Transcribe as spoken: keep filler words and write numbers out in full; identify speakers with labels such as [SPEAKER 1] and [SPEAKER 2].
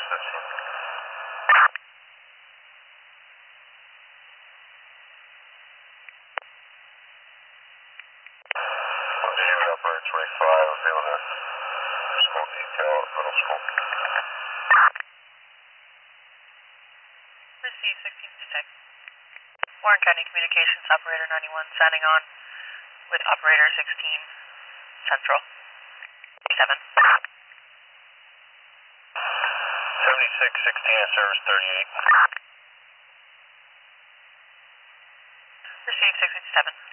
[SPEAKER 1] fifteen. One G with operator twenty-five, I'll be able to school detail at middle school.
[SPEAKER 2] Receive sixteen fifty-six. Warren County Communications Operator ninety-one signing on with Operator sixteen Central. seven.
[SPEAKER 1] seventy-six sixteen at service thirty-eight.
[SPEAKER 2] Receive six fifty-seven.